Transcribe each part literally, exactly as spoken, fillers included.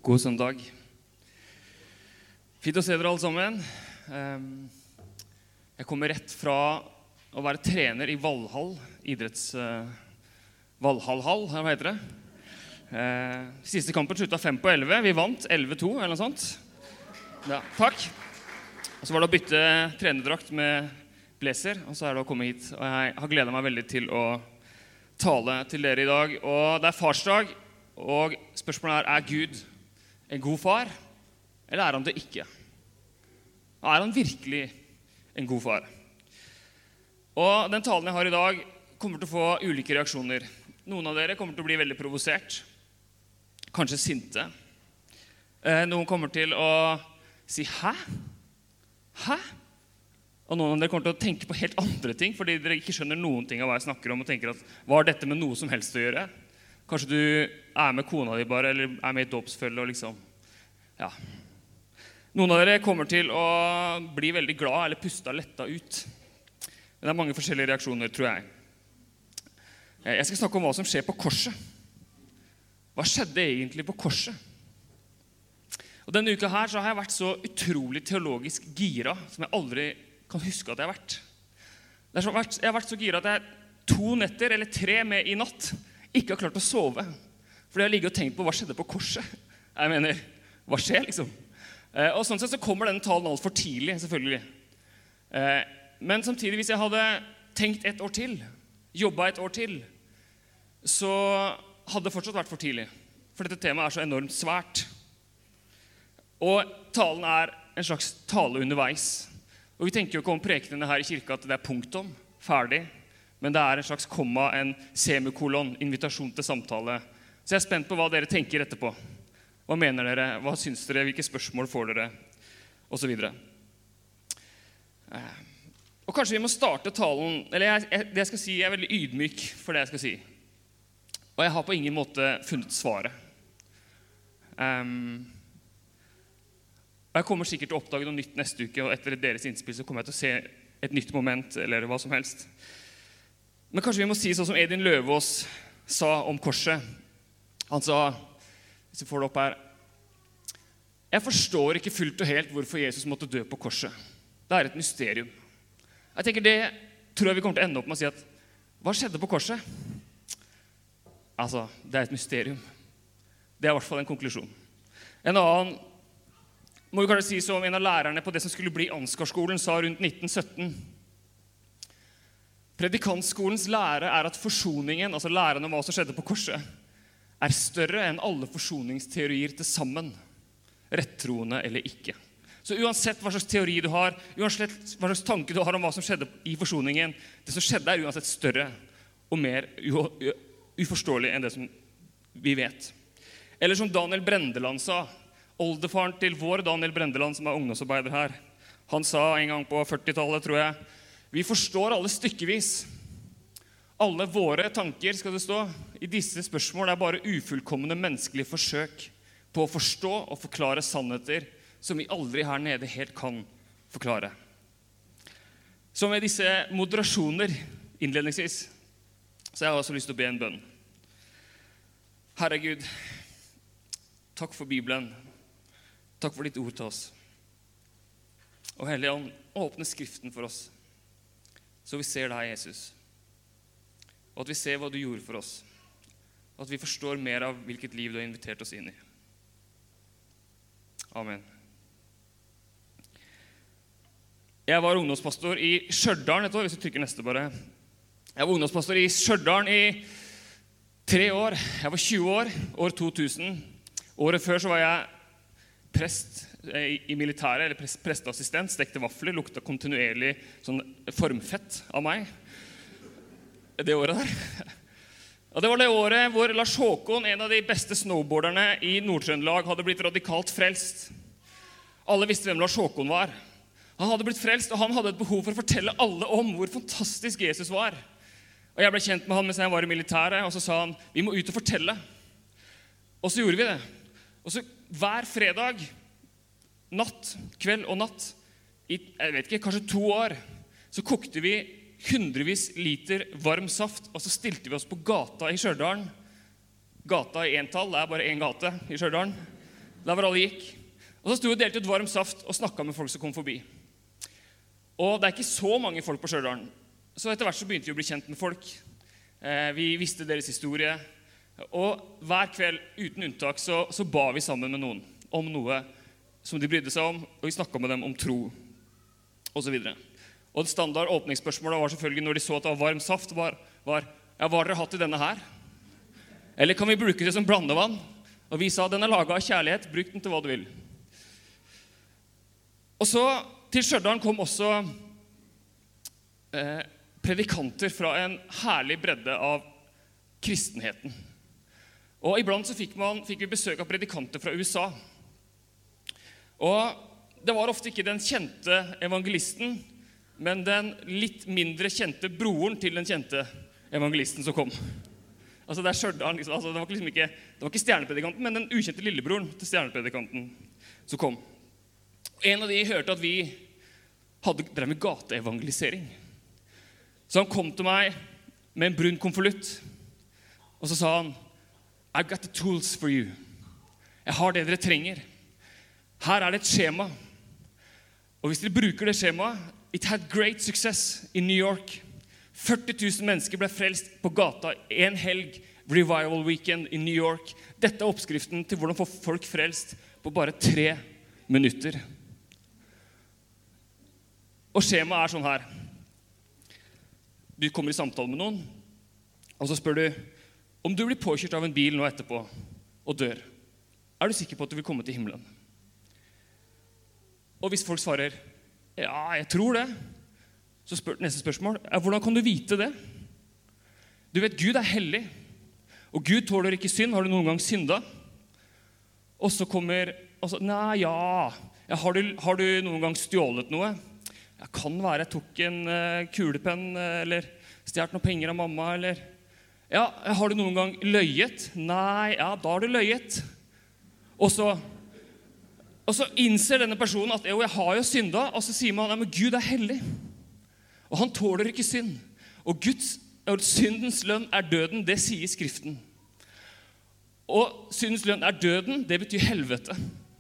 God søndag. Fint å se dere alle sammen. Jeg kommer rett fra å være trener i Valhall, idretts... Valhall-hall, hva heter det? Siste kampen sluttet fem på elleve. Vi vant elleve to, eller noe sånt. Ja, takk. Og så var det å bytte trenerdrakt med blazer, og så er det å komme hit. Og jeg har gledet meg veldig til å tale til dere i dag. Og det er farsdag, og spørsmålet er, er Gud en god far, eller er han det ikke? Er han virkelig en god far? Og den talen jeg har i dag kommer til å få ulike reaksjoner. Noen av dere kommer til å bli veldig provosert, kanskje sinte. Noen kommer til å si, hæ? Hæ? Og noen av dere kommer til å tenke på helt andre ting, fordi dere ikke skjønner noen ting av hva jeg snakker om, og tenker at, hva har dette med noe som helst å gjøre? Kanskje du er med kona di bare, eller er med i et dåpsfølge, og liksom, ja. Noen av dere kommer til å bli veldig glad, eller puste letta ut. Men det er mange forskjellige reaksjoner, tror jeg. Jeg skal snakke om hva som skjer på korset. Hva skjedde egentlig på korset? Og denne uka her så har jeg vært så utrolig teologisk gira, som jeg aldri kan huske at jeg har vært. Det er så, jeg har vært så gira at jeg to netter, eller tre med i natt, ikke har klart å sove. Fordi jeg har ligget og tenkt på hva skjedde på korset. Jeg mener, hva skjer liksom? Og sånn sett så kommer denne talen alt for tidlig, selvfølgelig. Men samtidig, hvis jeg hadde tenkt et år til, jobbet et år til, så hadde det fortsatt vært for tidlig. For dette temaet er så enormt svært. Og talen er en slags tale underveis. Og vi tenker jo ikke om prekenene her i kirka at det er punktum, ferdig. Men det er en slags komma, en semikolon, invitasjon til samtale. Så jeg er spent på hva dere tenker etterpå. Hva mener dere? Hva syns dere? Hvilke spørsmål får dere? Og så videre. Og kanskje vi må starte talen, eller jeg, jeg, det jeg skal si er veldig ydmyk for det jeg skal si. Og jeg har på ingen måte funnet svaret. Um, og jeg kommer sikkert til å oppdage noe nytt neste uke, og etter deres innspill så kommer jeg til å se et nytt moment, eller hva som helst. Men kanskje vi må si sånn som Edin Løvaas sa om korset. Han sa, hvis vi får det opp her, jeg forstår ikke fullt og helt hvorfor Jesus måtte dø på korset. Det er et mysterium. Jeg tenker det tror jeg vi kommer til å ende opp med å si at, hva skjedde på korset? Altså, det er et mysterium. Det er i hvert fall en konklusjon. En annen, må vi kanskje si som en av lærerne på det som skulle bli Ansgar-skolen, sa rundt nitten sytten. Predikantskolens lære er at forsoningen, altså læren om hva som skjedde på korset, er større enn alle forsoningsteorier til sammen, rettroende eller ikke. Så uansett hva slags teori du har, uansett hva slags tanke du har om hva som skjedde i forsoningen, det som skjedde er uansett større og mer uforståelig enn det som vi vet. Eller som Daniel Brendeland sa, oldefaren til vår Daniel Brendeland, som er ungdomsarbeider her, han sa en gang på førtitallet, tror jeg, vi forstår alle stykkevis. Alle våre tanker, skal det stå, i disse spørsmål er bare ufullkomne menneskelige forsøk på å forstå og forklare sannheter som vi aldri her nede helt kan forklare. Så med disse moderasjoner innledningsvis, så jeg har også lyst til å be en bønn. Herre Gud, takk for Bibelen. Takk for ditt ord til oss. Og Hellige Ånd, åpne skriften for oss. Så vi ser deg, Jesus. Og at vi ser hva du gjorde for oss. Og at vi forstår mer av hvilket liv du har invitert oss inn i. Amen. Jeg var ungdomspastor i Stjørdal et år, hvis du trykker neste bare. Jeg var ungdomspastor i Stjørdal i tre år. Jeg var tjue år, år to tusen. Året før så var jeg prest i militæret, eller prest, presteassistent, stekte vafler, lukta kontinuerlig sånn formfett av meg. Det året der. Og det var det året hvor Lars Håkon, en av de beste snowboarderne i Nord-Trøndelag, hadde blitt radikalt frelst. Alle visste hvem Lars Håkon var. Han hadde blitt frelst, og han hadde et behov for å fortelle alle om hvor fantastisk Jesus var. Og jeg ble kjent med han mens jeg var i militæret, og så sa han, vi må ut og fortelle. Og så gjorde vi det. Og så hver fredag, natt, kveld og natt, i, jeg vet ikke, kanskje to år, så kokte vi hundrevis liter varm saft, og så stilte vi oss på gata i Stjørdal. Gata i entall, det er bare en gate i Stjørdal. der hvor alle gikk. Og så stod og delte ut varm saft og snakket med folk som kom forbi. Og det er ikke så mange folk på Stjørdalen. Så etter hvert så begynte vi å bli kjent med folk. Eh, vi visste deres historie. Og hver kveld, uten unntak, så, så ba vi sammen med noen om noe som de brydde seg om, og vi snakket med dem om tro, og så videre. Og det standard åpningsspørsmålet var selvfølgelig, når de så at det var varm saft, var, var ja, hva har dere hatt i denne her? Eller kan vi bruke det som blandevann? Og vi sa, den er laget av kjærlighet, bruk den til hva du vil. Og så til Stjørdalen kom også eh, predikanter fra en herlig bredde av kristenheten. Og iblant så fikk, man, fikk vi besøk av predikanter fra U S A. Og det var ofte ikke den kjente evangelisten, men den litt mindre kjente broren til den kjente evangelisten som kom. Altså det er Stjørdalen, liksom, altså det var liksom ikke, det var ikke stjernepredikanten, men den ukjente lillebroren til stjernepredikanten som kom. En av de hørte at vi hadde drevet med gateevangelisering. Så han kom til meg med en brun konvolutt, og så sa han, I've got the tools for you. Jeg har det dere trenger. Her er det et skjema. Og hvis dere bruker det skjemaet, it had great success in New York. førti tusen mennesker ble frelst på gata en helg, revival weekend i New York. Dette er oppskriften til hvordan få folk frelst på bare tre minutter. Og skjemaet er sånn her. Du kommer i samtale med noen, og så spør du, om du blir påkjørt av en bil nå etterpå og dør, er du sikker på at du vil komme til himmelen? Og hvis folk svarer, ja, jeg tror det, så spør neste spørsmål, hvordan kan du vite det? Du vet, Gud er hellig, og Gud tåler ikke synd. Har du noen gang syndet? Og så kommer, og så, nei, ja, ja har, du, har du noen gang stjålet noe? Ja, kan være, jeg tok en uh, kulepenn, uh, eller stjert noen penger av mamma, eller... Ja, har du noen gang løyet? Nei, ja, da har du løyet. Og så, og så innser denne personen at jo, jeg har jo syndet, og så sier man, ja, men Gud er hellig. Og han tåler ikke synd. Og Guds, og syndens lønn er døden, det sier Skriften. Og syndens lønn er døden, det betyr helvete.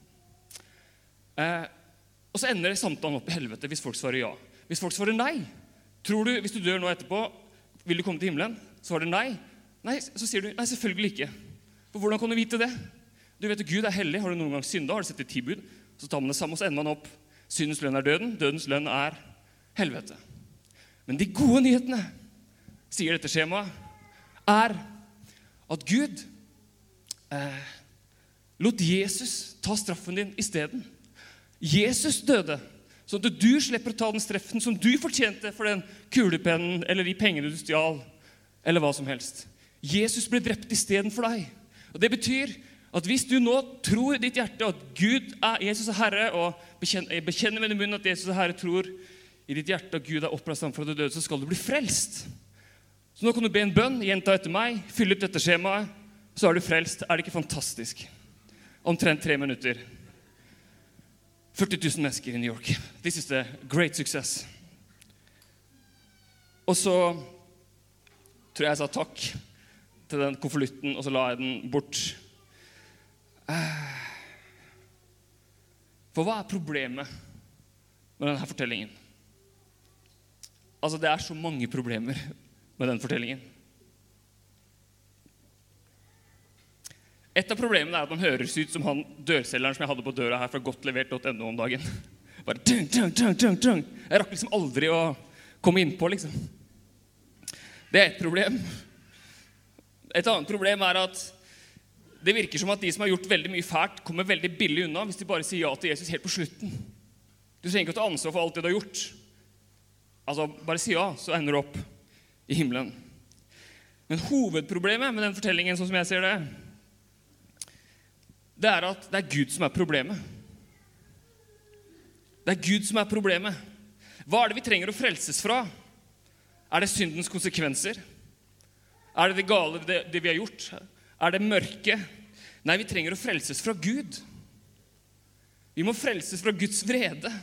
Eh, og så ender samtalen opp i helvete hvis folk svarer ja. Hvis folk svarer nei, tror du, hvis du dør nå etterpå, vil du komme til himmelen? Så var det nei. Nei, så sier du, nei, selvfølgelig ikke. For hvordan kan du vite det? Du vet at Gud er hellig. Har du noen gang syndet? Har du sett det i ti bud? Så tar man det sammen, og så ender man opp. Syndens lønn er døden. Dødens lønn er helvete. Men de gode nyhetene, sier dette skjemaet, er at Gud eh, lot Jesus ta straffen din i stedet. Jesus døde, så at du slipper å ta den straffen som du fortjente for den kulepennen, eller de pengene du stjal, eller hva som helst. Jesus ble drept i stedet for deg. Og det betyr at hvis du nå tror i ditt hjerte at Gud er Jesus er Herre, og bekjenner, bekjenner med din munn at Jesus er Herre, tror i ditt hjerte at Gud er oppreist ham fra det døde, så skal du bli frelst. Så nå kan du be en bønn, gjenta etter meg, fylle ut dette skjemaet, så er du frelst. Er det ikke fantastisk? Omtrent tre minutter. førti tusen mennesker i New York. This is the great success. Og så tror jeg jeg sa takk til den konvolutten, og så la jeg den bort. For hva er problemet med denne fortellingen? Altså, det er så mange problemer med den fortellingen. Et av problemene er at man høres ut som han dørselgeren som jeg hadde på døra her fra godtlevert punktum no om dagen. Bare dung, dung, dung, dung, dung. Jeg rakk liksom aldri å komme inn på, liksom. Det er et problem. Et annet problem er at det virker som at de som har gjort veldig mye fælt, kommer veldig billig unna hvis de bare sier ja til Jesus helt på slutten. Du trenger ikke å ta ansvar for alt det du har gjort. Altså, bare si ja, så ender du opp i himmelen. Men hovedproblemet med den fortellingen, sånn som jeg ser det, det er at det er Gud som er problemet. Det er Gud som er problemet. Hva er det vi trenger å frelses fra? Er det syndens konsekvenser? Er det det gale, det, det vi har gjort? Er det mørke? Nei, vi trenger å frelses fra Gud. Vi må frelses fra Guds vrede.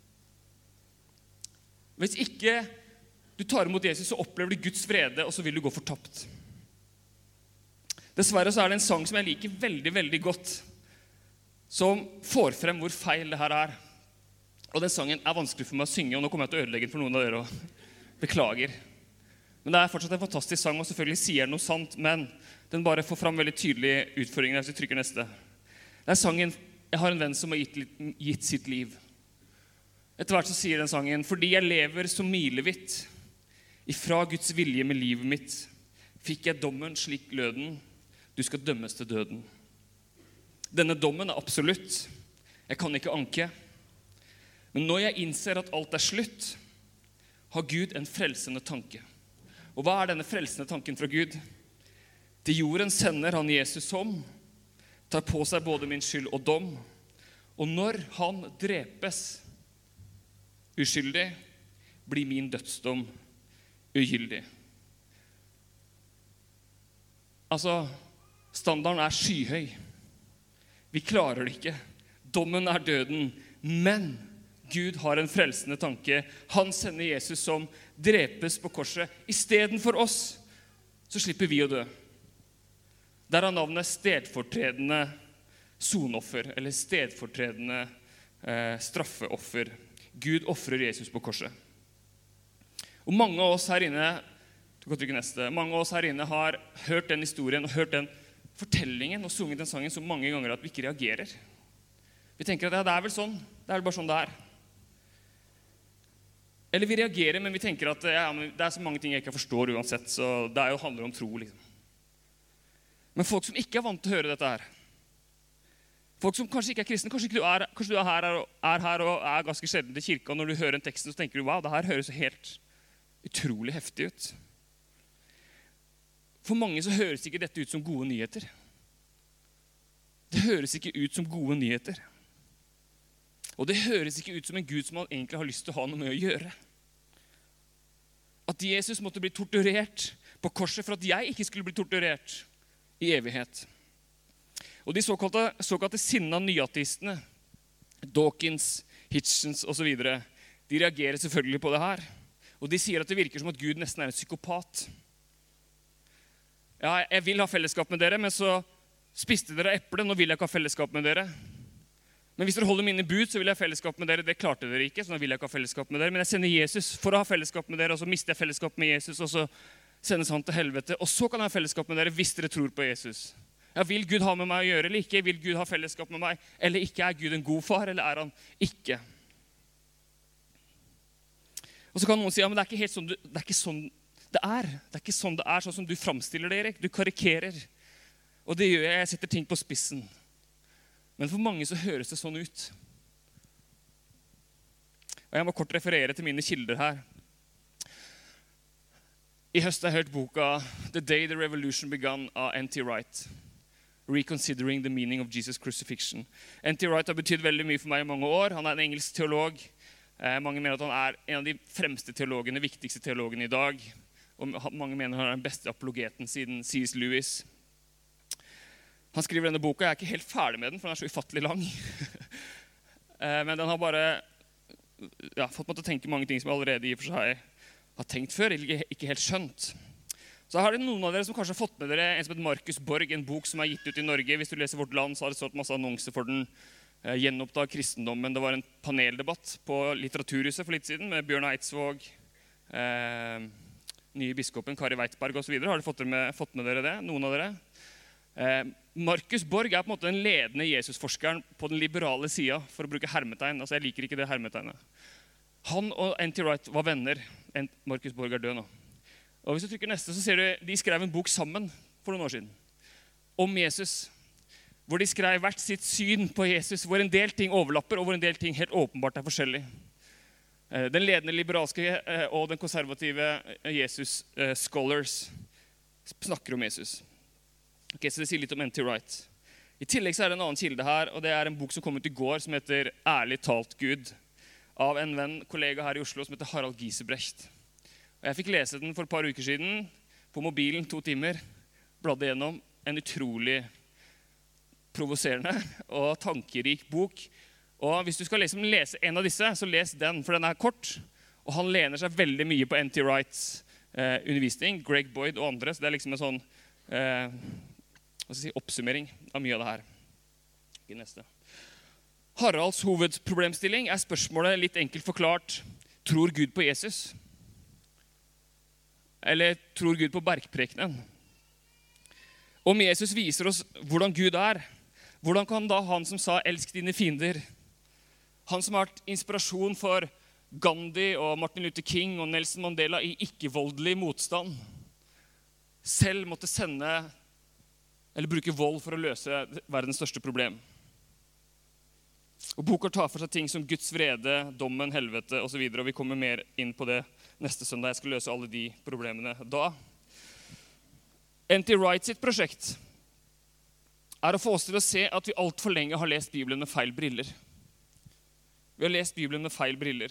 Hvis ikke du tar imot Jesus, så opplever du Guds vrede, og så vil du gå fortapt. Dessverre så er det en sang som jeg liker veldig, veldig godt. som får frem hvor feil det her er. Og den sangen er vanskelig for meg å synge, og nå kommer jeg til å ødelegge den for noen av dere, og beklager. Men det er fortsatt en fantastisk sang, og selvfølgelig sier den noe sant, men den bare får frem veldig tydelige utfordringer hvis vi trykker neste. Det er sangen «Jeg har en venn som har gitt, gitt sitt liv». Etter hvert så sier den sangen «Fordi jeg lever så milevidt, ifra Guds vilje med livet mitt, fikk jeg dommen slik løden, du skal dømmes til døden. Denne dommen er absolutt, jeg kan ikke anke, men når jeg innser at alt er slutt, har Gud en frelsende tanke. Og hva er denne frelsende tanken fra Gud? Til jorden sender han Jesus som, tar på seg både min skyld og dom, og når han drepes uskyldig, blir min dødsdom ugyldig. Altså, standarden er skyhøy. Vi klarer det ikke. Dommen er døden, men Gud har en frelsende tanke. Han sender Jesus som drepes på korset. I stedet for oss, så slipper vi å dø. Der er navnet stedfortredende sonoffer, eller stedfortredende eh, straffeoffer. Gud offrer Jesus på korset. Og mange av oss her inne, du kan trykke neste, mange av oss her inne har hørt den historien og hørt den fortellingen og sunget den sangen så mange ganger at vi ikke reagerer. Vi tenker at ja, det er vel sånn, det er vel bare sånn det er. Eller vi reagerer, men vi tenker at ja, men det er så mange ting jeg ikke forstår uansett, så det er jo handler om tro, liksom. Men folk som ikke er vant til å høre dette her, folk som kanskje ikke er kristne, kanskje, ikke du, er, kanskje du er, her, er her og er ganske sjelden til kirka, og når du hører en tekst, så tenker du, wow, det her høres helt utrolig heftig ut. For mange så høres ikke dette ut som gode nyheter. Det høres ikke ut som gode nyheter. Og det høres ikke ut som en Gud som han egentlig har lyst til å ha noe med å gjøre. At Jesus måtte bli torturert på korset for at jeg ikke skulle bli torturert i evighet. Og de såkalte, såkalte sinna nyateistene, Dawkins, Hitchens og så videre, de reagerer selvfølgelig på det her. Og de sier at det virker som at Gud nesten er en psykopat. Ja, jeg vil ha fellesskap med dere, men så spiste dere eple, nå vil jeg ikke ha fellesskap med dere. Men hvis dere holder mine bud, så vil jeg ha fellesskap med dere. Det klarte dere ikke, så nå vil jeg ikke ha fellesskap med dere. Men jeg sender Jesus for å ha fellesskap med dere, og så mister jeg fellesskap med Jesus, og så sendes han til helvete. Og så kan jeg ha fellesskap med dere hvis dere tror på Jesus. Ja, vil Gud ha med meg å gjøre eller ikke? Vil Gud ha fellesskap med meg? Eller ikke? Er Gud en god far, eller er han ikke? Og så kan noen si, ja, men det er ikke helt sånn, du, det er ikke sånn det er. Det er ikke sånn det er, sånn som du framstiller det, Erik. Du karikerer. Og det gjør jeg, jeg setter ting på spissen. Men for mange så høres det sånn ut. Og jeg må kort referere til mine kilder her. I høst har jeg hørt boka The Day the Revolution Began av N T Wright. Reconsidering the Meaning of Jesus Crucifixion. N T Wright har betydd veldig mye for meg i mange år. Han er en engelsk teolog. Eh, mange mener at han er en av de fremste teologene, viktigste teologene i dag. Og mange mener han er den beste apologeten siden C S Lewis. Han skriver denne boka. Jeg er ikke helt ferdig med den, for den er så ufattelig lang. eh, men den har bare ja, fått meg til å tenke mange ting som jeg allerede i og for seg har tenkt før, eller ikke helt skjønt. Så har det noen av dere som kanskje har fått med dere en som heter Markus Borg, en bok som er gitt ut i Norge. Hvis du leser Vårt Land, så har det stått masse annonser for den. Eh, gjenoppdag kristendommen. Det var en paneldebatt på Litteraturhuset for litt siden med Bjørn Eidsvåg, eh, nye biskopen Kari Weitberg og så videre. Har dere fått med, fått med dere det? Noen av dere? Eh, Markus Borg er på en måte den ledende Jesusforskeren på den liberale sida, for å bruke hermetegn. Altså, jeg liker ikke det hermetegnet. Han og N T Wright var venner. Markus Borg er død nå. Og hvis du trykker neste, så ser du, de skrev en bok sammen for noen år siden om Jesus, hvor de skrev hvert sitt syn på Jesus, hvor en del ting overlapper, og hvor en del ting helt åpenbart er forskjellig. Den ledende liberalske og den konservative Jesus scholars snakker om Jesus. Ok, så det sier litt om N T Wright. I tillegg så er det en annen kilde her, og det er en bok som kom ut i går, som heter Ærlig talt Gud, av en venn, kollega her i Oslo, som heter Harald Giesebrecht. Og jeg fikk lese den for et par uker siden, på mobilen, to timer, bladde gjennom en utrolig provoserende og tankerik bok. Og hvis du skal lese, lese en av disse, så les den, for den er kort, og han lener seg veldig mye på N T Wrights eh, undervisning, Greg Boyd og andre, så det er liksom en sånn eh, hva skal jeg si, oppsummering av mye av det her. Ikke neste. Haralds hovedproblemstilling er spørsmålet litt enkelt forklart. Tror Gud på Jesus? Eller tror Gud på bergprekenen? Om Jesus viser oss hvordan Gud er, hvordan kan da han som sa elsk dine fiender, han som har vært inspirasjon for Gandhi og Martin Luther King og Nelson Mandela i ikke-voldelig motstand, selv måtte sende eller bruke vold for å løse verdens største problem? Og boka tar for seg ting som Guds vrede, dommen, helvete og så videre, og vi kommer mer inn på det neste søndag. Jeg skal løse alle de problemene da. N T Wright sitt prosjekt er å få oss til å se at vi alt for lenge har lest Bibelen med feil briller. Vi har lest Bibelen med feil briller.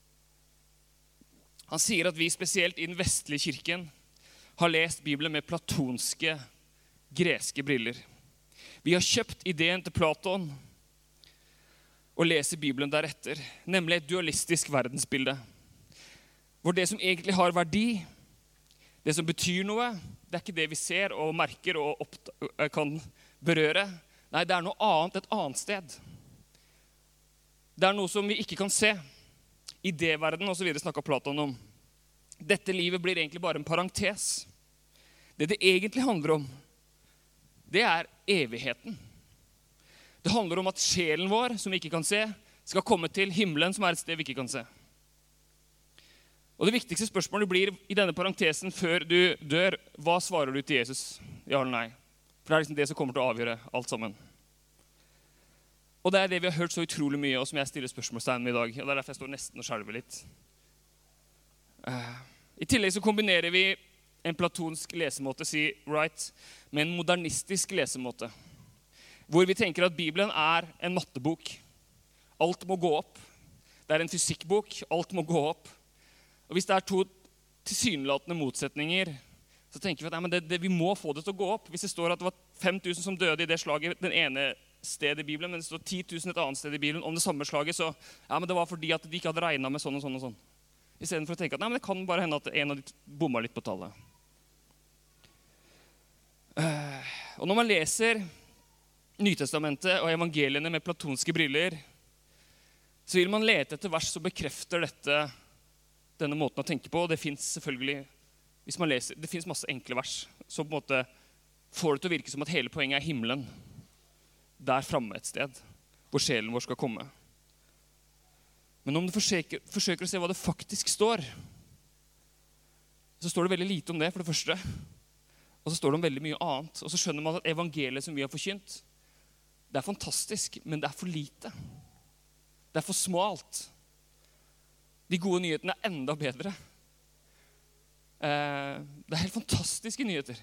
Han sier at vi spesielt i den vestlige kirken har lest Bibelen med platonske, greske briller. Vi har kjøpt ideen til Platon og leser Bibelen deretter, nemlig et dualistisk verdensbilde, hvor det som egentlig har verdi, det som betyr noe, det er ikke det vi ser og merker og kan berøre. Nei, det er noe annet, et annet sted. Det er noe som vi ikke kan se. Idéverden og så videre snakket Platon om. Dette livet blir egentlig bare en parentes. Det det egentlig handler om, det er evigheten. Det handler om at sjelen vår, som vi ikke kan se, skal komme til himmelen, som er et sted vi ikke kan se. Og det viktigste spørsmålet blir i denne parentesen før du dør, hva svarer du til Jesus? Ja eller nei? For det er liksom det som kommer til å avgjøre alt sammen. Og det er det vi har hørt så utrolig mye, og som jeg stiller spørsmålstegn med i dag. Og det er derfor jeg står nesten og skjelver litt. I tillegg så kombinerer vi en platonsk lesemåte, sier Wright, med en modernistisk lesemåte, hvor vi tenker at Bibelen er en mattebok. Alt må gå opp. Det er en fysikkbok. Alt må gå opp. Og hvis det er to tilsynelatende motsetninger, så tenker vi at nei, men det, det, vi må få det til å gå opp. Hvis det står at det var fem tusen som døde i det slaget den ene stedet i Bibelen, men det står ti tusen et annet sted i Bibelen om det samme slaget, så ja, men det var fordi at de ikke hadde regnet med sånn og sånn og sånn. I stedet for å tenke at nei, men det kan bare hende at en av de bomma litt på tallet. Og når man leser Nytestamentet og evangeliene med platonske briller, så vil man lete etter vers som bekrefter dette, denne måten å tenke på. Og det finnes selvfølgelig, hvis man leser, det finnes masse enkle vers som på en måte får det til å virke som at hele poenget er himmelen. Der framme et sted, hvor sjelen vår skal komme. Men om du forsøker, forsøker å se hva det faktisk står, så står det veldig lite om det, for det første. Og så står det om veldig mye annet. Og så skjønner man at evangeliet som vi har forkynt, det er fantastisk, men det er for lite. Det er for smalt. De gode nyhetene er enda bedre. Det er helt fantastiske nyheter.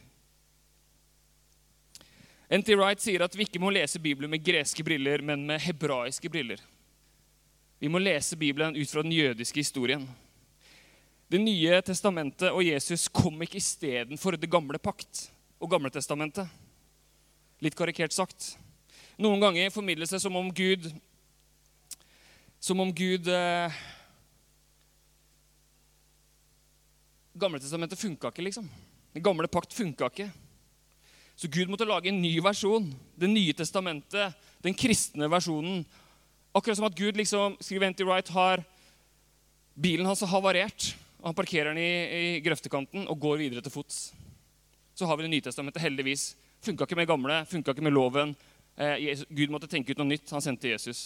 N T Wright sier at vi ikke må lese Bibelen med greske briller, men med hebraiske briller. Vi må lese Bibelen ut fra den jødiske historien. Det nye testamentet og Jesus kom ikke i stedet for det gamle pakt og gamle testamentet. Litt karikert sagt. Noen ganger formidles det som om Gud, som om Gud, eh, gamle testamentet funket ikke liksom. Den gamle pakt funket ikke. Så Gud måtte lage en ny versjon, det nye testamentet, den kristne versjonen. Akkurat som at Gud, liksom, skriver N T Wright, har bilen hans havarert, og han parkerer den i, i grøftekanten og går videre til fots. Så har vi det nye testamentet, heldigvis. Funket ikke med gamle, funket ikke med loven. Eh, Jesus, Gud måtte tenke ut noe nytt, han sendte Jesus.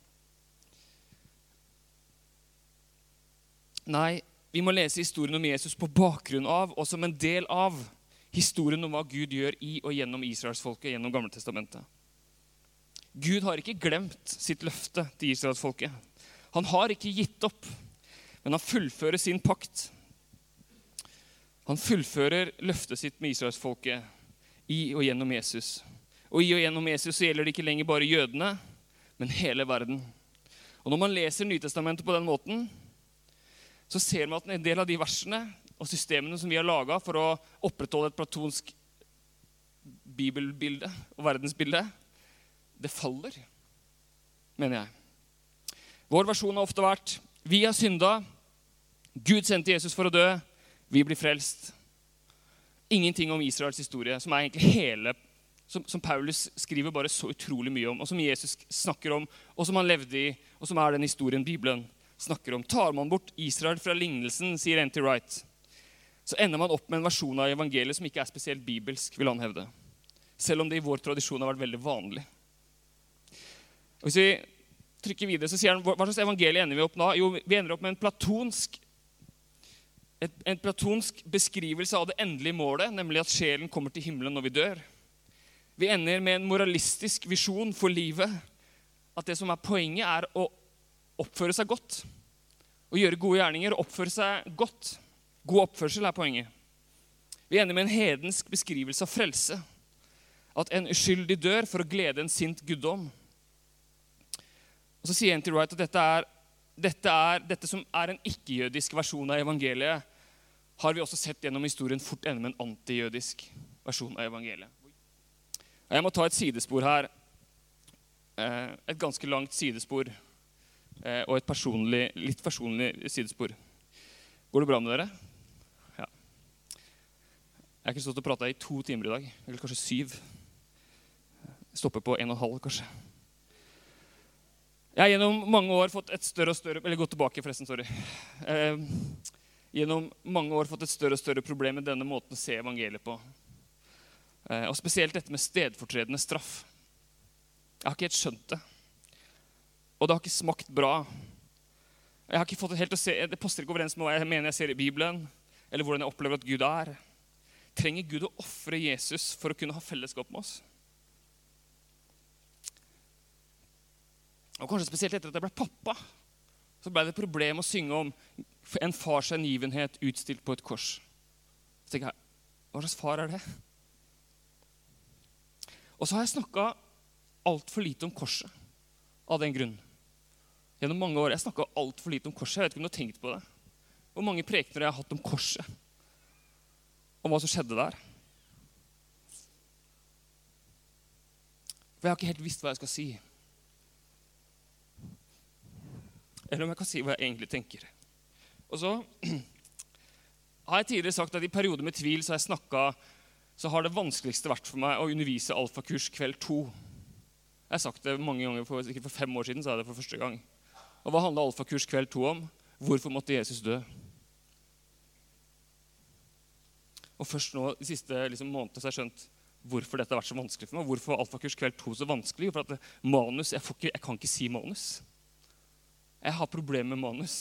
Nei, vi må lese historien om Jesus på bakgrunn av, og som en del av, historien om hva Gud gjør i og gjennom Israelsfolket, gjennom Gamle testamentet. Gud har ikke glemt sitt løfte til Israelsfolket. Han har ikke gitt opp, men han fullfører sin pakt. Han fullfører løftet sitt med Israelsfolket i og gjennom Jesus. Og i og gjennom Jesus så gjelder det ikke lenger bare jødene, men hele verden. Og når man leser Nytestamentet på den måten, så ser man at en del av de versene og systemene som vi har laget for å opprettholde et platonsk bibelbilde og verdensbilde, det faller, mener jeg. Vår versjon har ofte vært, vi har syndet, Gud sendte Jesus for å dø, vi blir frelst. Ingenting om Israels historie, som er egentlig hele som, som Paulus skriver bare så utrolig mye om, og som Jesus snakker om, og som han levde i, og som er den historien Bibelen snakker om. Tar man bort Israel fra lignelsen, sier N T Wright, så ender man opp med en versjon av evangeliet som ikke er spesielt bibelsk, vil han hevde. Selv om det i vår tradisjon har vært veldig vanlig. Og hvis vi trykker videre, så sier han, hva slags evangelie ender vi opp nå? Jo, vi ender opp med en platonsk, et, en platonsk beskrivelse av det endelige målet, nemlig at sjelen kommer til himmelen når vi dør. Vi ender med en moralistisk visjon for livet, at det som er poenget er å oppføre seg godt, å gjøre gode gjerninger, og oppføre seg godt. God oppførsel er poenget. Vi ender med en hedensk beskrivelse av frelse, at en uskyldig dør for å glede en sint guddom. Og så sier N T Wright at dette, er, dette, er, dette som er en ikke-jødisk versjon av evangeliet, har vi også sett gjennom historien fort ende med en anti-jødisk versjon av evangeliet. Jeg må ta et sidespor her, et ganske langt sidespor, og et personlig, litt personlig sidespor. Går det bra med dere? Ja. Jeg har ikke stått og pratet i to timer i dag, eller kanskje syv. Stopper på en og en halv, kanskje. Jeg har gjennom mange år fått et større og større, eller gå tilbake forresten, sorry. Gjennom mange år fått et større og større problem med denne måten å se evangeliet på. Og spesielt dette med stedfortredende straff. Jeg har ikke helt skjønt det. Og det har ikke smakt bra. Jeg har ikke fått det helt å se, det passer ikke overens med hva jeg mener jeg ser i Bibelen, eller hvordan jeg opplever at Gud er. Trenger Gud å offre Jesus for å kunne ha fellesskap med oss? Og kanskje spesielt etter at jeg ble pappa, så ble det et problem å synge om en fars hengivenhet utstilt på et kors. Så tenker jeg, hva slags far er det? Og så har jeg snakket alt for lite om korset, av den grunn. Gjennom mange år, jeg snakket alt for lite om korset, jeg vet ikke om du har tenkt på det. Hvor mange prekener jeg har hatt om korset, om hva som skjedde der. For jeg har ikke helt visst hva jeg skal si. Eller om jeg kan si hva jeg egentlig tenker. Og så har jeg tidligere sagt at i perioder med tvil så har jeg snakket, så har det vanskeligste vært for meg å undervise alfakurs kveld to. Jeg har sagt det mange ganger, for, ikke for fem år siden sa jeg det for første gang. Og hva handler alfakurs kveld to om? Hvorfor måtte Jesus dø? Og først nå, de siste liksom, månedene, så har jeg skjønt hvorfor dette har vært så vanskelig for meg. Hvorfor var alfakurs kveld to så vanskelig? For at det, manus, jeg, får ikke, jeg kan ikke si manus. Jeg har problemer med manus.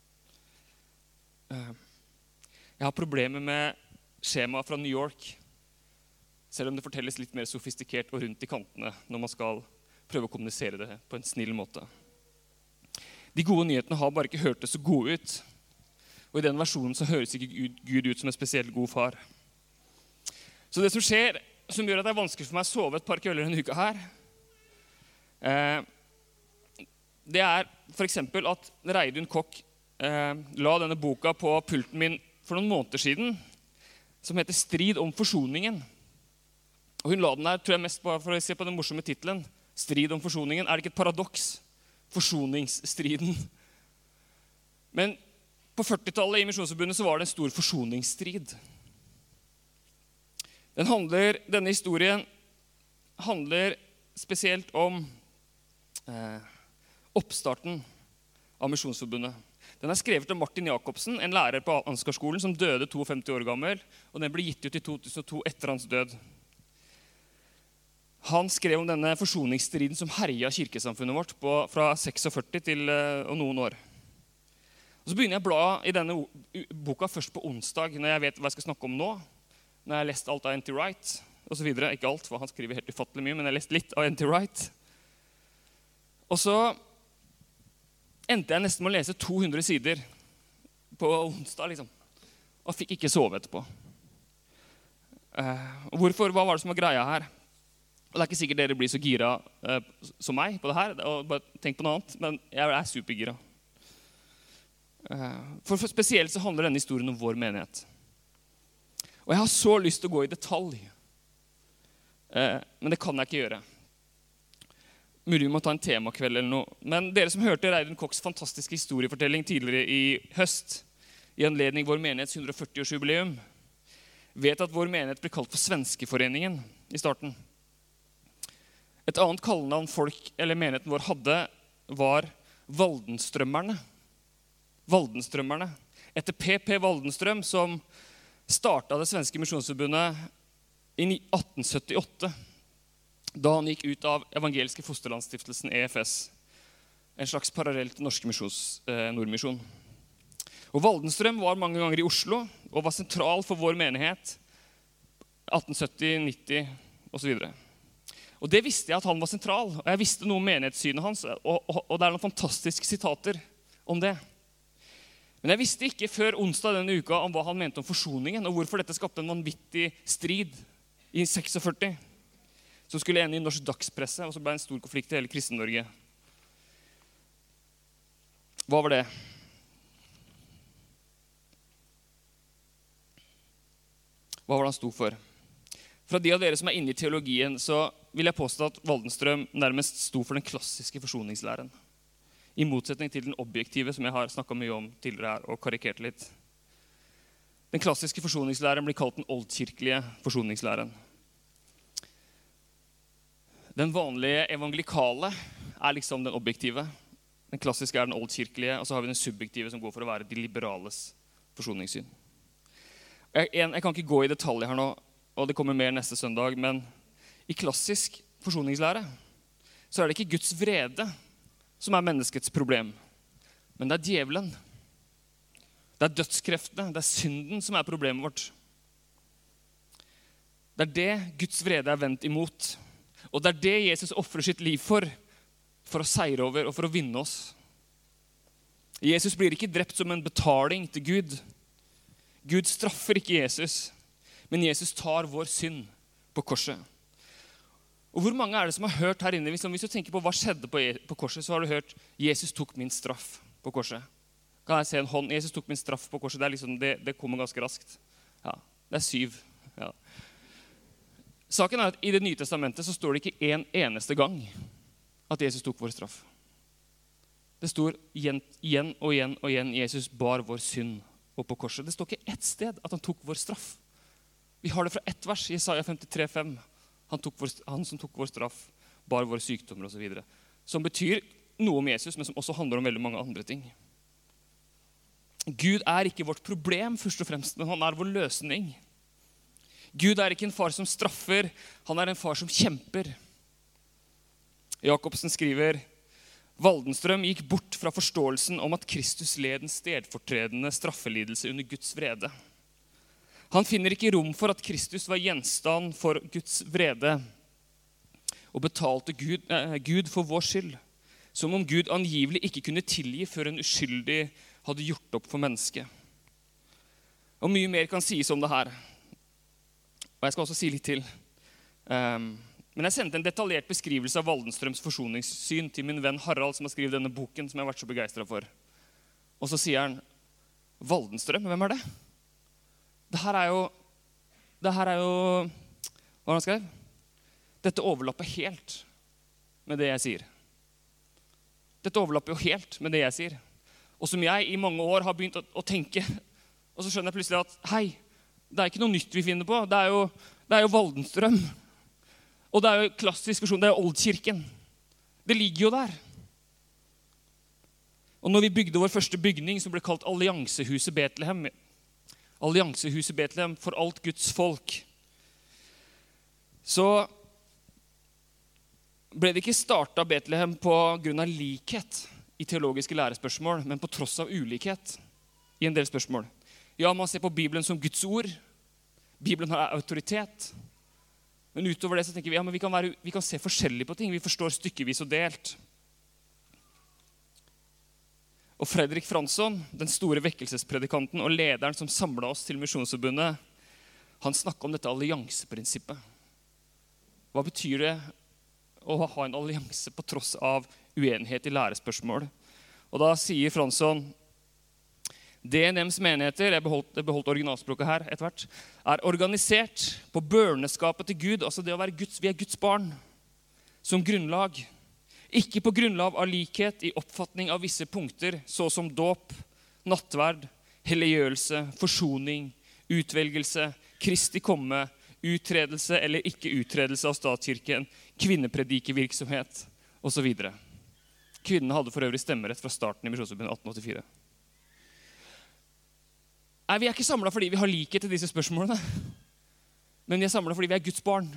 Jeg har problemer med skjema fra New York, selv om det fortelles litt mer sofistikert og rundt i kantene når man skal prøve å kommunisere det på en snill måte. De gode nyhetene har bare ikke hørt det så gode ut, og i den versjonen så høres ikke Gud ut som en spesielt god far. Så det som skjer, som gjør at det er vanskelig for meg å sove et par kvelder denne uka her, det er for eksempel at Reidun Kokk la denne boka på pulten min for noen måneder siden, som heter Strid om forsoningen. Og hun la den der, tror jeg mest bare for å se på den morsomme titelen, Strid om forsoningen. Er det ikke et paradoks? Forsoningsstriden. Men på førtitallet i Misjonsforbundet så var det en stor forsoningsstrid. Den handler, denne historien handler spesielt om eh, oppstarten av Misjonsforbundet. Den er skrevet av Martin Jacobsen, en lærer på Ansgarskolen som døde femtito år gammel, og den ble gitt ut i to tusen og to etter hans død. Han skrev om denne forsoningsstriden som herja kirkesamfunnet vårt på, fra førtiseks til og noen år. Og så begynner jeg å bla i denne boka først på onsdag, når jeg vet hva jeg skal snakke om nå, når jeg har lest alt av N T Wright, og så videre. Ikke alt, for han skriver helt ufattelig mye, men jeg har lest litt av N T Wright. Og så endte jeg nesten med å lese to hundre sider på onsdag, liksom. Og fikk ikke sove etterpå. Uh, hvorfor? Hva var det som var greia her? Og det er ikke sikkert dere blir så gira uh, som meg på det her, og bare tenk på noe annet, men jeg er supergira. Uh, for, for spesielt så handler denne historien om vår menighet. Og jeg har så lyst til å gå i detalj, uh, men det kan jeg ikke gjøre. Mulig vi må ta en temakveld eller noe. Men dere som hørte Reidun Kokks fantastiske historiefortelling tidligere i høst, i anledning vår menighets hundre og førti års jubileum, vet at vår menighet ble kalt for Svenskeforeningen i starten. Et annet kallenavn folk eller menigheten vår hadde var Waldenstrømmerne. Waldenstrømmerne. Etter P P Waldenstrøm, som startet det svenske misjonsforbundet i atten syttiåtte, da han gikk ut av evangeliske fosterlandsstiftelsen E F S, en slags parallell til norske misjons, eh, nordmisjon. Og Waldenstrøm var mange ganger i Oslo og var sentral for vår menighet atten sytti, nitti og så videre. Og det visste jeg at han var sentral, og jeg visste noe om menighetssynet hans, og, og, og det er noen fantastiske sitater om det. Men jeg visste ikke før onsdag denne uka om hva han mente om forsoningen, og hvorfor dette skapte en vanvittig strid i førtiseks, som skulle ende i norsk dagspresse, og så ble det en stor konflikt i hele Kristen-Norge. Hva var det? Hva var det han sto for? Fra de av dere som er inne i teologien, så vil jeg påstå at Waldenstrøm nærmest sto for den klassiske forsoningslæren. I motsetning til den objektive, som jeg har snakket mye om tidligere her, og karikert litt. Den klassiske forsoningslæren blir kalt den oldkirkelige forsoningslæren. Den vanlige evangelikale er liksom den objektive. Den klassiske er den oldkirkelige, og så har vi den subjektive som går for å være de liberales forsoningssyn. Jeg, jeg kan ikke gå i detaljer her nå, og det kommer mer neste søndag, men i klassisk forsoningslære så er det ikke Guds vrede som er menneskets problem, men det er djevelen. Det er dødskreftene, det er synden som er problemet vårt. Det er det Guds vrede er vendt imot, og det er det Jesus offrer sitt liv for, for å seire over og for å vinne oss. Jesus blir ikke drept som en betaling til Gud. Gud straffer ikke Jesus, men Jesus tar vår synd på korset. Og hvor mange er det som har hørt her inne? Hvis du tenker på hva skjedde på, på korset, så har du hørt Jesus tok min straff på korset. Kan jeg se en hånd? Jesus tok min straff på korset. Det, er liksom, det, det kommer ganske raskt. Ja, det er syv. Ja. Saken er at i Det nye testamentet så står det ikke en eneste gang at Jesus tok vår straff. Det står igjen, igjen og igjen og igjen Jesus bar vår synd opp på korset. Det står ikke ett sted at han tok vår straff. Vi har det fra ett vers, Jesaja femtitre fem. Han, tok vår, han som tok vår straff, bar våre sykdommer og så videre. Som betyr noe om Jesus, men som også handler om veldig mange andre ting. Gud er ikke vårt problem først og fremst, men han er vår løsning. Gud er ikke en far som straffer, han er en far som kjemper. Jakobsen skriver, Waldenstrøm gikk bort fra forståelsen om at Kristus led en stedfortredende straffelidelse under Guds vrede. Han finner ikke rom for at Kristus var gjenstand for Guds vrede og betalte Gud, eh, Gud for vår skyld, som om Gud angivelig ikke kunne tilgi før en uskyldig hadde gjort opp for mennesket. Og mye mer kan sies om det her. Og jeg skal også si litt til. Um, men jeg sendte en detaljert beskrivelse av Waldenstrøms forsoningssyn til min venn Harald, som har skrevet denne boken, som jeg har vært så begeistret for. Og så sier han, Waldenstrøm, hvem er det? Det her er jo, det her er jo, hva han skrev? Dette overlapper helt med det jeg sier. Dette overlapper jo helt med det jeg sier. Og som jeg i mange år har begynt å, å tenke, og så skjønner jeg plutselig at, hei, det er ikke noe nytt vi finner på, det er jo, det er jo Waldenstrøm. Og det er jo klassisk versjon, det er jo Oldkirken. Det ligger jo der. Og når vi bygde vår første bygning, som ble kalt Alliansehuset Betlehem, Alliansehuset Betlehem for alt Guds folk, så ble det ikke startet Betlehem på grunn av likhet i teologiske lærespørsmål, men på tross av ulikhet i en del spørsmål. Ja, man ser på Bibelen som Guds ord. Bibelen har autoritet. Men utover det så tenker vi, ja, men vi kan, være, vi kan se forskjellig på ting. Vi forstår stykkevis og delt. Og Fredrik Fransson, den store vekkelsespredikanten og lederen som samlet oss til Misjonsforbundet, han snakket om dette allianseprinsippet. Hva betyr det å ha en allianse på tross av uenighet i lærespørsmål? Og da sier Fransson, D N M's menigheter, jeg beholdt, jeg beholdt originalspråket her etter hvert, er organisert på børneskapet til Gud, altså det å være Guds, vi er Guds barn, som grunnlag. Ikke på grunnlag av likhet i oppfatning av visse punkter, så som dåp, nattverd, helliggjørelse, forsoning, utvelgelse, Kristi komme, uttredelse eller ikke uttredelse av statskirken, kvinnepredikevirksomhet og så videre. Kvinnene hadde for øvrig stemmerett fra starten i Misjonsforbundet atten åttifire. Nei, vi er ikke samlet fordi vi har likhet til disse spørsmålene, men vi er samlet fordi vi er Guds barn.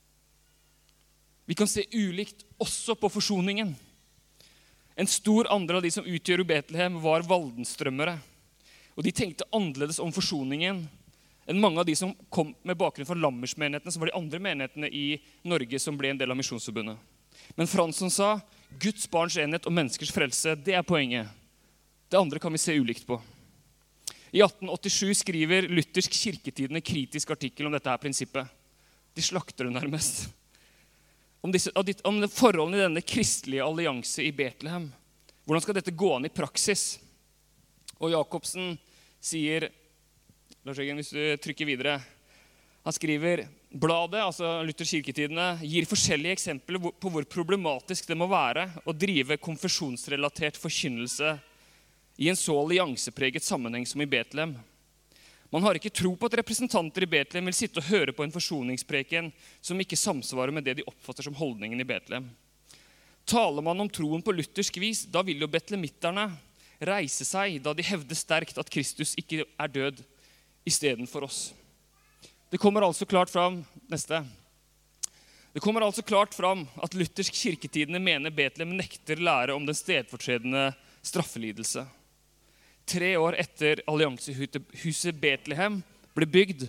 Vi kan se ulikt også på forsoningen. En stor andel av de som utgjør Betlehem var valdenstrømmere, og de tenkte annerledes om forsoningen enn mange av de som kom med bakgrunn fra Lammersmenighetene, som var de andre menighetene i Norge som ble en del av Misjonsforbundet. Men Fransson sa, Guds barns enhet og menneskers frelse, det er poenget. Det andre kan vi se ulikt på. I atten åttisju skriver Luthersk Kirketidende kritisk artikkel om dette her prinsippet. De slakter det nærmest. Om, disse, om forholdene i denne kristelige allianse i Betlehem. Hvordan skal dette gå an i praksis? Og Jakobsen sier, Lars Jørgen, hvis du trykker videre, han skriver, bladet, altså Luthersk Kirketidende, gir forskjellige eksempler på hvor problematisk det må være å drive konfesjonsrelatert forkynnelse i en så alliansepreget sammenheng som i Betlehem. Man har ikke tro på at representanter i Betlehem vil sitte og høre på en forsoningspreken som ikke samsvarer med det de oppfatter som holdningen i Betlehem. Taler man om troen på luthersk vis, da vil jo betlemitterne reise seg da de hevder sterkt at Kristus ikke er død i stedet for oss. Det kommer altså klart fram, neste. Det kommer altså klart fram at Luthersk Kirketidende mener Betlehem nekter lære om den stedfortredende straffelidelse. Tre år etter alliansehuset Betlehem ble bygd,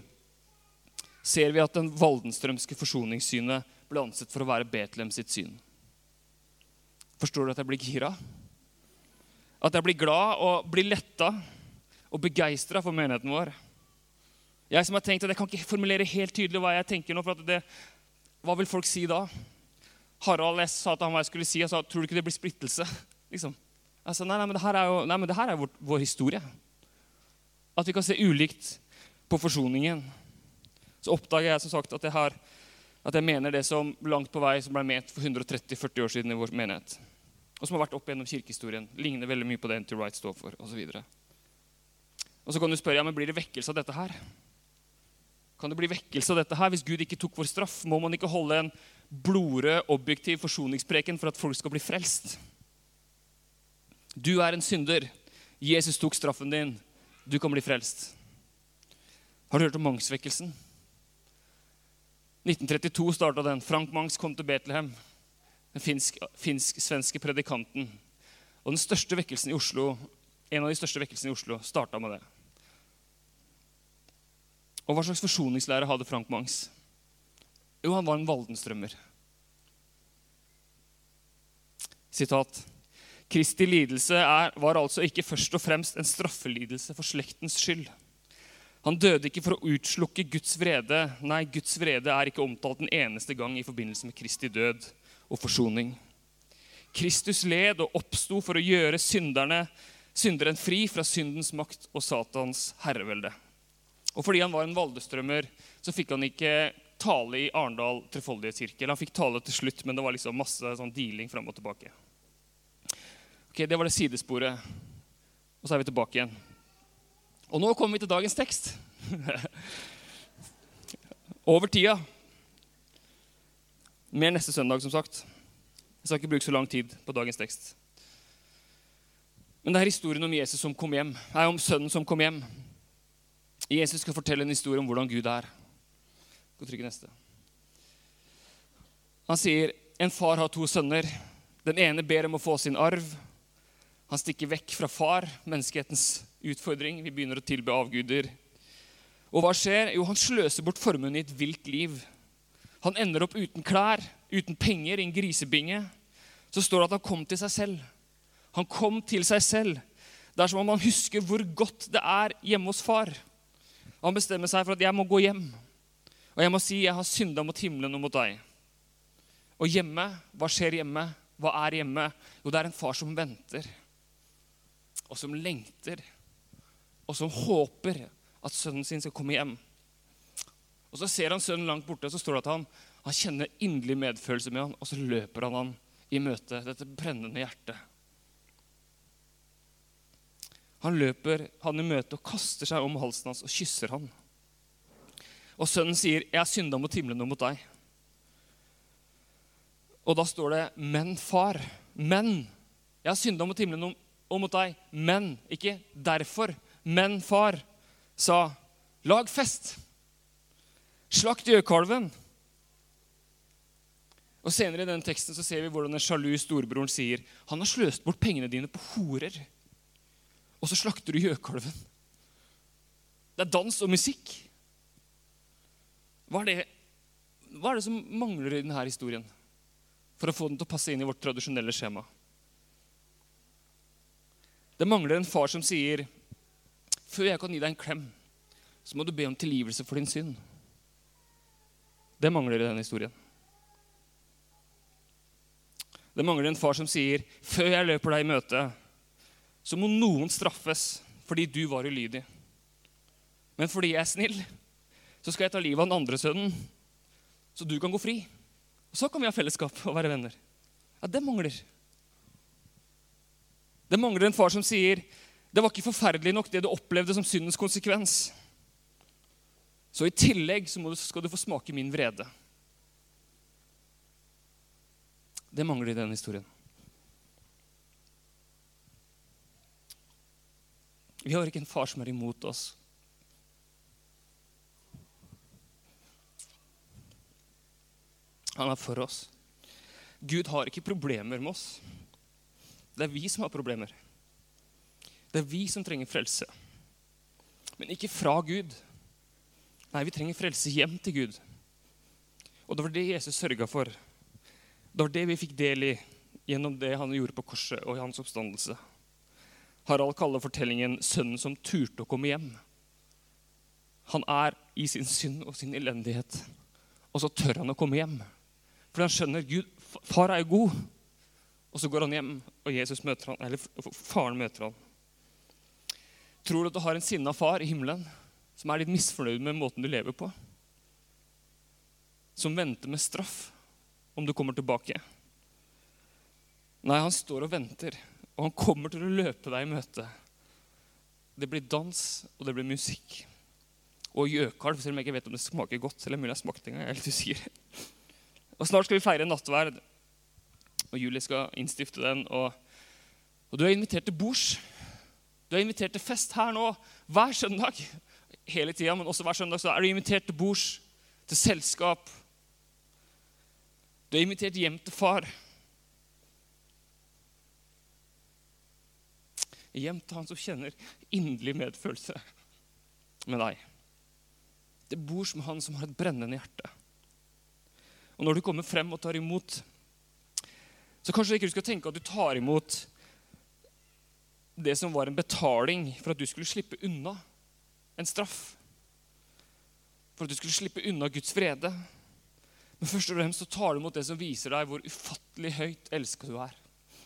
ser vi at den valdenstrømske forsoningssynet ble ansett for å være Betlehem sitt syn. Forstår du at jeg blir gira? At jeg blir glad og blir lettet og begeistret for menigheten vår. Jeg som har tenkt at jeg kan ikke formulere helt tydelig hva jeg tenker nå, for at det, hva vil folk si da? Harald S. sa til han hva jeg skulle si, og sa, tror du ikke det blir splittelse? Liksom. Altså, nei, nei, men det her er jo nei, men det her er vår, vår historie. At vi kan se ulikt på forsoningen. Så oppdager jeg som sagt at jeg, har, at jeg mener det som langt på vei som ble ment for hundre tretti til førti år siden i vår menighet. Og som har vært opp gjennom kirkehistorien. Ligner veldig mye på det N T Wright står for, og så videre. Og så kan du spørre, ja, men blir det vekkelse av dette her? Kan det bli vekkelse av dette her hvis Gud ikke tok vår straff? Må man ikke holde en blodrød, objektiv forsoningspreken for at folk skal bli frelst? Du er en synder. Jesus tok straffen din. Du kan bli frelst. Har du hørt om Mangs-vekkelsen? nitten trettito startet den. Frank Mangs kom til Betlehem. Den finsk-svenske finsk predikanten. Og den største vekkelsen i Oslo, en av de største vekkelsene i Oslo, startet med det. Og hva slags forsoningslære hadde Frank Mangs? Jo, han var en valdenstrømmer. Sitat. Kristi lidelse er, var altså ikke først og fremst en straffelidelse for slektens skyld. Han døde ikke for å utslukke Guds vrede. Nei, Guds vrede er ikke omtalt den eneste gang i forbindelse med Kristi død og forsoning. Kristus led og oppstod for å gjøre synderne, synderen fri fra syndens makt og Satans herrevelde. Og fordi han var en valdestrømmer, så fikk han ikke tale i Arendal Trefoldighetskirke. Han fikk tale til slutt, men det var liksom masse sånn dealing frem og tilbake. Ok, det var det sidesporet. Og så er vi tilbake igjen. Og nå kommer vi til dagens tekst. Over tida. Mer neste søndag, som sagt. Jeg skal ikke bruke så lang tid på dagens tekst. Men det er historien om Jesus som kom hjem. Nei, om sønnen som kom hjem. Jesus skal fortelle en historie om hvordan Gud er. Gå og trykke neste. Han sier, en far har to sønner. Den ene ber om å få sin arv. Han stikker vekk fra far, menneskehetens utfordring. Vi begynner å tilbe avguder. Og hva skjer? Jo, han sløser bort formuen i et vilt liv. Han ender opp uten klær, uten penger, i en grisebinge. Så står det at han kom til seg selv. Han kom til seg selv. Det er som om han husker hvor godt det er hjemme hos far. Han bestemmer seg for at jeg må gå hjem. Og jeg må si, jeg har syndet mot himmelen og mot deg. Og hjemme, hva skjer hjemme? Hva er hjemme? Jo, det er en far som venter. Og som lengter. Og som håper at sønnen sin skal komme hjem. Og så ser han sønnen langt borte, og så står det at han, han kjenner inderlig medfølelse med han, og så løper han han i møte, dette brennende hjertet. Han løper han i møte og kaster seg om halsen hans og kysser han. Og sønnen sier, jeg har syndet mot himmelen og mot deg. Og da står det, men far, men, jeg har syndet mot himmelen og mot deg, men, ikke derfor, men far, sa, lag fest, slakt gjøkalven. Og senere i denne teksten så ser vi hvordan den sjalu storebroren sier, han har sløst bort pengene dine på horer, og så slakter du gjøkalven. Det er dans og musikk. Hva er det, hva er det som mangler i denne historien for å få den til å passe inn i vårt tradisjonelle skjema? Det mangler en far som sier, før jeg kan gi deg en klem, så må du be om tilgivelse for din synd. Det mangler i denne historien. Det mangler en far som sier, før jeg løper deg i møte, så må noen straffes fordi du var ulydig. Men fordi jeg er snill, så skal jeg ta livet av den andre sønnen, så du kan gå fri. Og så kan vi ha fellesskap og være venner. Ja, det mangler. Det mangler en far som sier, det var ikke forferdelig nok det du opplevde som syndens konsekvens. Så i tillegg så må du, skal du få smake min vrede. Det mangler i denne historien. Vi har ikke en far som er imot oss. Han er for oss. Gud har ikke problemer med oss. Det er vi som har problemer. Det er vi som trenger frelse. Men ikke fra Gud. Nei, vi trenger frelse hjem til Gud. Og det var det Jesus sørget for. Det var det vi fikk del i gjennom det han gjorde på korset og i hans oppstandelse. Harald kaller fortellingen sønnen som turte å komme hjem. Han er i sin synd og sin elendighet. Og så tør han å komme hjem. For han skjønner, Gud, far er jo god. Og så går han hjem, og Jesus møter han, eller faren møter han. Tror du at du har en sinnet far i himmelen, som er litt misfornøyd med måten du lever på? Som venter med straff, om du kommer tilbake? Nei, han står og venter, og han kommer til å løpe deg i møte. Det blir dans, og det blir musikk. Og gjøkalv, selv om jeg ikke vet om det smaker godt, eller mulig jeg har smakt en gang, jeg er litt usikker. Og snart skal vi feire nattverd, og Julie skal innstifte den, og, og du er invitert til bords. Du er invitert til fest her nå, hver søndag, hele tiden, men også hver søndag så er du invitert til bords, til selskap. Du er invitert hjem til far. Hjem til han som kjenner inderlig medfølelse med deg. Det bor som han som har et brennende hjerte. Og når du kommer frem og tar imot, så kanskje ikke du skal tenke at du tar imot det som var en betaling for at du skulle slippe unna en straff. For at du skulle slippe unna Guds vrede. Men først og fremst så tar du imot det som viser deg hvor ufattelig høyt elsket du er.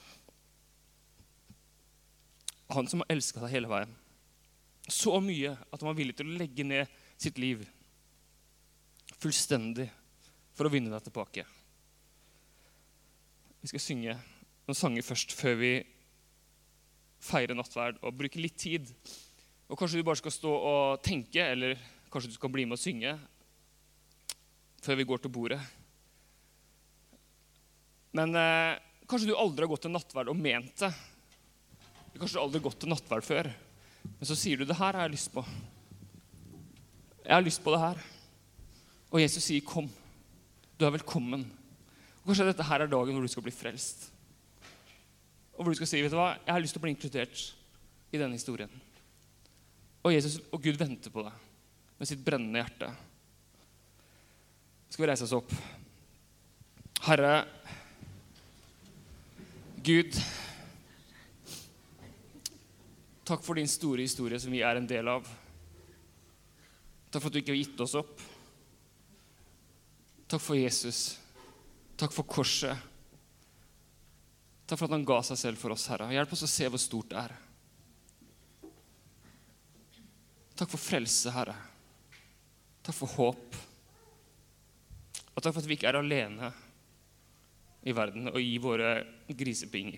Han som har elsket deg hele veien. Så mye at han var villig til å legge ned sitt liv fullstendig for å vinne deg tilbake. Vi skal synge noen sanger først før vi feirer nattverd og bruke litt tid. Og kanskje du bare skal stå og tenke, eller kanskje du skal bli med og synge før vi går til bordet. Men eh, kanskje du aldri har gått til nattverd og ment det. Kanskje du aldri har gått til nattverd før. Men så sier du, det her har jeg lyst på. Jeg har lyst på det her. Og Jesus sier, kom. Du er velkommen. Og kanskje dette her er dagen hvor du skal bli frelst. Og hvor du skal si, vet du hva? Jeg har lyst til å bli inkludert i denne historien. Og Jesus og Gud venter på deg med sitt brennende hjerte. Skal vi reise oss opp? Herre, Gud, takk for din store historie som vi er en del av. Takk for at du ikke har gitt oss opp. Takk for Jesus. Takk for korset. Takk for at han ga seg selv for oss, Herre. Hjelp oss å se hvor stort det er. Takk for frelse, Herre. Takk for håp. Og takk for at vi ikke er alene i verden og i våre grisepinger.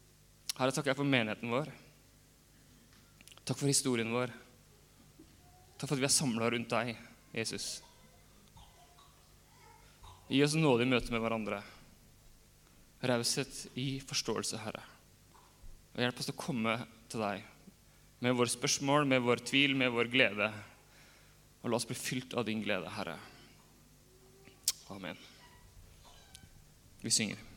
Herre, takk jeg for menigheten vår. Takk for historien vår. Takk for at vi er samlet rundt deg, Jesus. Gi oss nådig møte med hverandre. Raushet i forståelse, Herre. Og hjelp oss til å komme til deg med våre spørsmål, med vår tvil, med vår glede. Og la oss bli fylt av din glede, Herre. Amen. Vi synger.